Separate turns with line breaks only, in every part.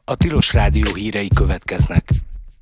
A Tilos Rádió hírei következnek.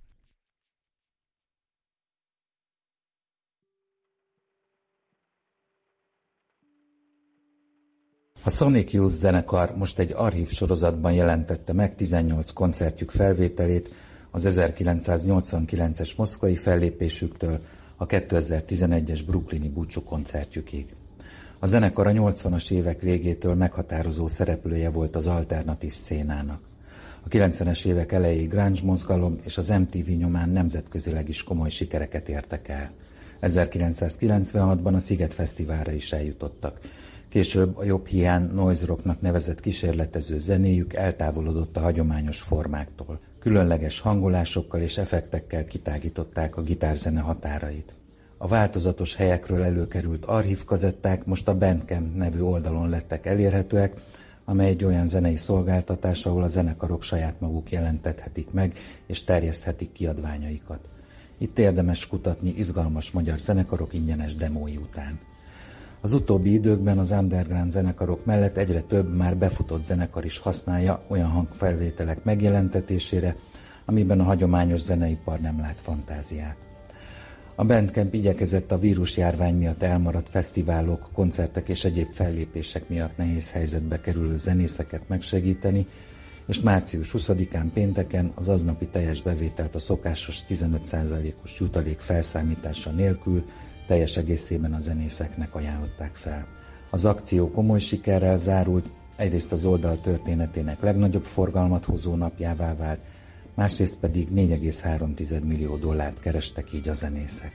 A Sonic Youth zenekar most egy archív sorozatban jelentette meg 18 koncertjük felvételét az 1989-es moszkvai fellépésüktől a 2011-es brooklyni búcsú koncertjükig. A zenekar a 80-as évek végétől meghatározó szereplője volt az alternatív szénának. A 90-es évek elejé grunge mozgalom és az MTV nyomán nemzetközileg is komoly sikereket értek el. 1996-ban a Sziget Fesztiválra is eljutottak. Később a jobb hiány noise rocknak nevezett kísérletező zenéjük eltávolodott a hagyományos formáktól. Különleges hangolásokkal és effektekkel kitágították a gitárzene határait. A változatos helyekről előkerült archív kazetták most a Bandcamp nevű oldalon lettek elérhetőek, amely egy olyan zenei szolgáltatás, ahol a zenekarok saját maguk jelentethetik meg és terjeszthetik kiadványaikat. Itt érdemes kutatni izgalmas magyar zenekarok ingyenes demói után. Az utóbbi időkben az underground zenekarok mellett egyre több már befutott zenekar is használja olyan hangfelvételek megjelentetésére, amiben a hagyományos zeneipar nem lát fantáziát. A Bandcamp igyekezett a vírusjárvány miatt elmaradt fesztiválok, koncertek és egyéb fellépések miatt nehéz helyzetbe kerülő zenészeket megsegíteni, és március 20-án pénteken az aznapi teljes bevételt a szokásos 15%-os jutalék felszámítása nélkül teljes egészében a zenészeknek ajánlották fel. Az akció komoly sikerrel zárult, egyrészt az oldal történetének legnagyobb forgalmat hozó napjává vált, másrészt pedig $4,3 millió kerestek így a zenészek.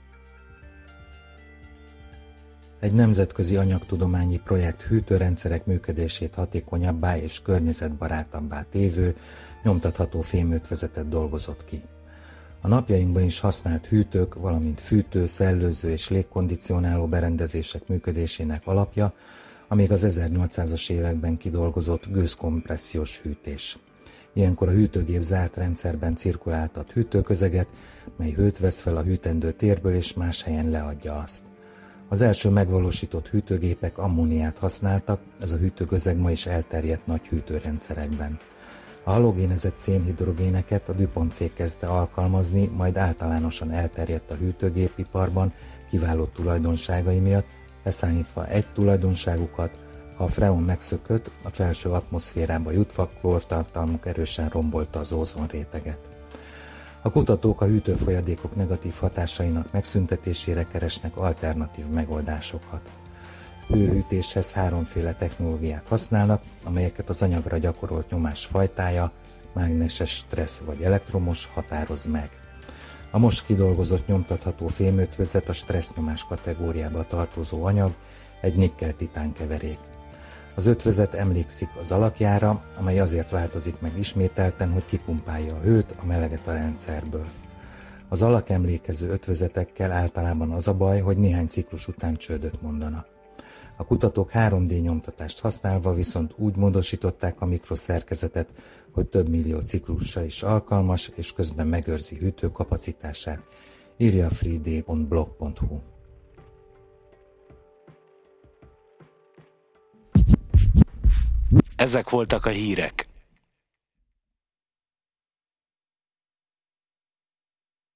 Egy nemzetközi anyagtudományi projekt hűtőrendszerek működését hatékonyabbá és környezetbarátabbá tévő, nyomtatható fémötvezetet dolgozott ki. A napjainkban is használt hűtők, valamint fűtő, szellőző és légkondicionáló berendezések működésének alapja, amíg az 1800-as években kidolgozott gőzkompressziós hűtés. Ilyenkor a hűtőgép zárt rendszerben cirkuláltat hűtőközeget, mely hőt vesz fel a hűtendő térből és más helyen leadja azt. Az első megvalósított hűtőgépek ammóniát használtak, ez a hűtőközeg ma is elterjedt nagy hűtőrendszerekben. A halogénezett szénhidrogéneket a DuPont cég kezdte alkalmazni, majd általánosan elterjedt a hűtőgépiparban kiváló tulajdonságai miatt, leszámítva egy tulajdonságukat: ha a freon megszökött, a felső atmoszférába jutva klórtartalmuk erősen rombolta az ózonréteget. A kutatók a hűtőfolyadékok negatív hatásainak megszüntetésére keresnek alternatív megoldásokat. Hőhűtéshez háromféle technológiát használnak, amelyeket az anyagra gyakorolt nyomás fajtája, mágneses stressz vagy elektromos határoz meg. A most kidolgozott nyomtatható fémötvözet a stressznyomás kategóriába tartozó anyag, egy nikkel-titán keverék. Az ötvözet emlékszik az alakjára, amely azért változik meg ismételten, hogy kipumpálja a hőt, a meleget a rendszerből. Az alakemlékező ötvözetekkel általában az a baj, hogy néhány ciklus után csődöt mondanak. A kutatók 3D nyomtatást használva viszont úgy módosították a mikroszerkezetet, hogy több millió ciklusra is alkalmas, és közben megőrzi hűtőkapacitását, írja a freed.blog.hu.
Ezek voltak a hírek.